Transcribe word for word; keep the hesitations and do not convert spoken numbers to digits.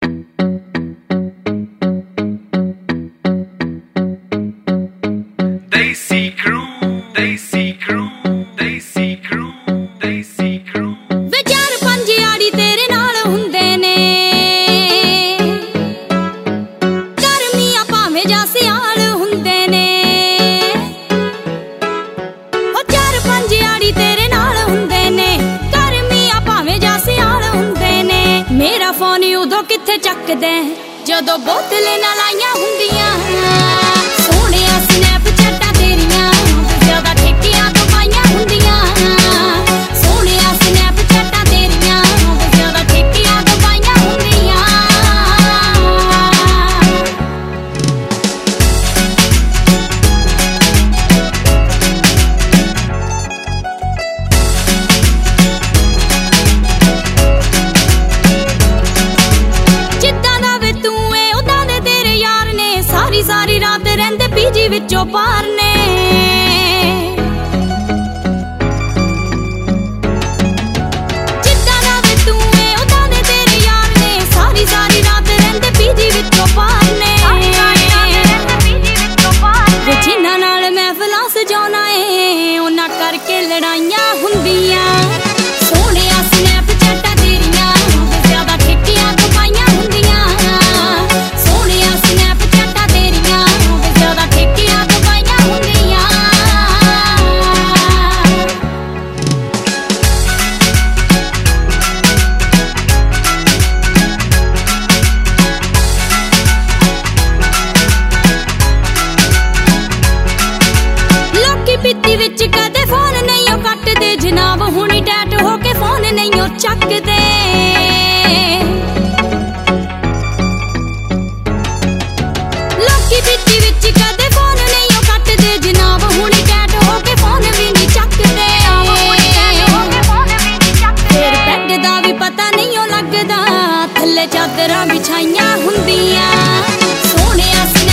उदों किथे चकदे जदों बोतले नाल आईयां हुंदियां सोहणिया स्नैपचैटां तेरियां ज्यादा ठेकियां तो पाईयां हुंदियां सोहणिया स्नैपचैटां तेरियां ज्यादा ठेकियां तो पाईयां हुंदियां सारी रात रहिंदे पीजी विचों पार ने जिद्दां दा वे तू ऐ उदां दे तेरे यार ने सारी सारी रात रहिंदे पीजी विचों पार ने वे जिन्हां नाल महफिलां सजाउणा ऐ उन्हां करके लड़ाइयां हुंदियां सोहणिया स्नैपचैटां तेरियां ज्यादा ठेकियां तो पाईयां हुंदियां सोहणिया स्नैपचैटां तेरियां ज्यादा ठेकियां तो पाईयां हुंदियां लोकी पित्ती विच कदे फोन नहीं ओ कटदे जनाब हुणी टैट हो के फोन नहीं ओ चकदे लोकी पित्ती विच कदे फोन नहीं ओ कटदे जनाब हुणी टैट हो के फोन भी नहीं चकदे फिर बैड दा भी पता नहीं ओ लगदा थल्ले चादरां बिछाइयां हुंदियां सोहणिया